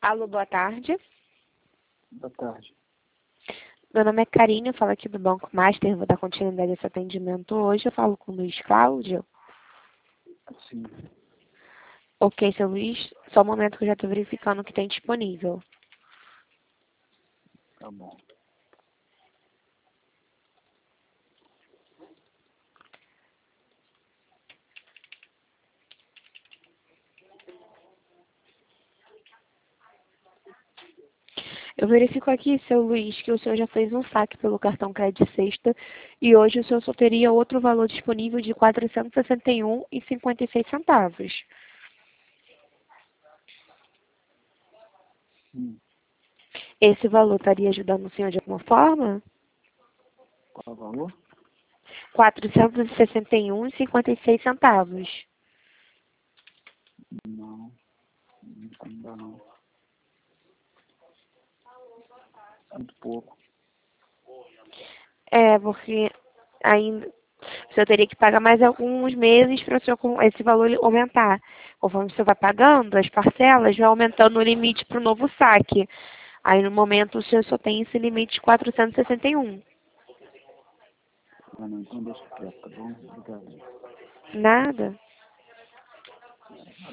Alô, boa tarde. Boa tarde. Meu nome é Karine, eu falo aqui do Banco Master, vou dar continuidade a esse atendimento hoje. Eu falo com o Luiz Cláudio. Sim, Ok, seu Luiz, só um momento que eu já estou verificando o que tem disponível. tá bom. Eu verifico aqui, seu Luiz, que o senhor já fez um saque pelo cartão crédito sexta e hoje o senhor só teria outro valor disponível de R$ 461,56. Sim. Esse valor estaria ajudando o senhor de alguma forma? Qual o valor? R$ 461,56. Não, não dá não. Muito pouco. É, porque ainda o senhor teria que pagar mais alguns meses para o senhor esse valor aumentar. Conforme o senhor vai pagando, as parcelas vai aumentando o limite para o novo saque. Aí no momento o senhor só tem esse limite de 461. Ah, não, então deixa quieto, tá bom? Obrigado. Nada.